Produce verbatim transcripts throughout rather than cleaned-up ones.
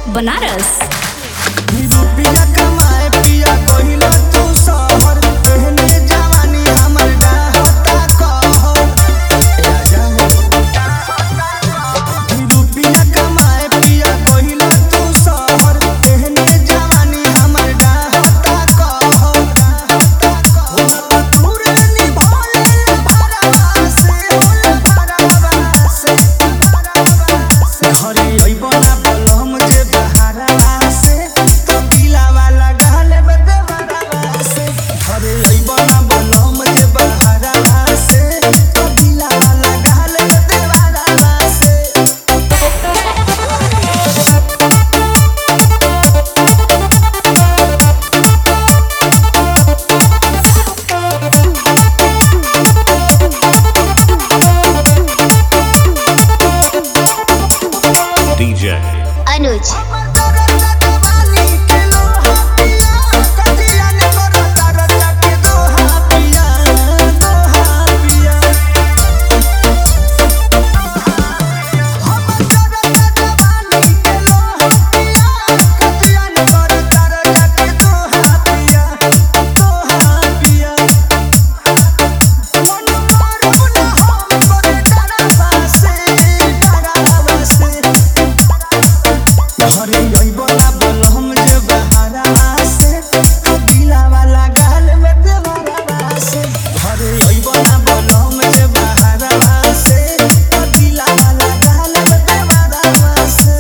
बनारस। रुपया कमाए पिया कहिला तू शहर पहने जवानी हमर डाहता कहर राजा हो। रुपया कमाए पिया कहिला तू शहर पहने जवानी हमर डाहता कहर होला पूरे निभाले भरवा से होला भरवा से घरे अइबो ना बलम जे बहारवा से तो दिलावा लगा ले बदवरवा से घरे अइबो ना बलम जे बहारवा से तो दिलावा लगा ले बदवरवा से। D J अनुज घरे अइबो ना बलम जे बहारवा से तो दिलावा लगा ले बदवरवा से घरे अइबो ना बलम जे बहारवा से तो दिलावा लगा ले बदवरवा से।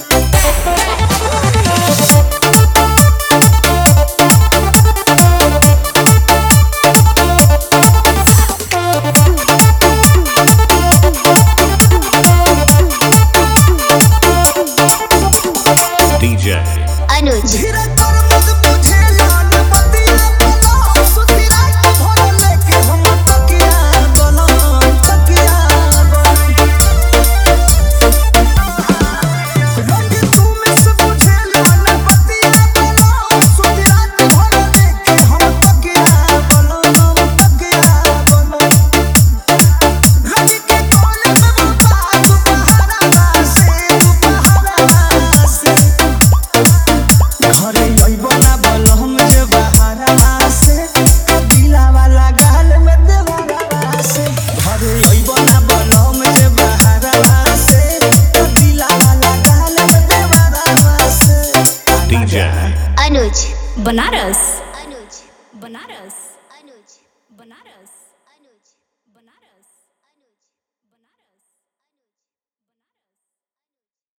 D J अनुज धीरे कर मत बुझे लाल बतिया बोलो सुती रात भर लेके हम तकिया बोलो तकिया बोलो रंग तू में से बुझे लाल बतिया बोलो सुती रात भर लेके हम तकिया बोलो तकिया बोलो रंग के कोने में बात बहारवा से बहारवा से घरे अइबो ना बलम जे बहारवा से तो दिलावा लगा ले बदवरवा से घरे अइबो ना बलम जे बहारवा से तो दिलावा लगा ले बदवरवा से। D J अनुज बनारस। अनुज बनारस।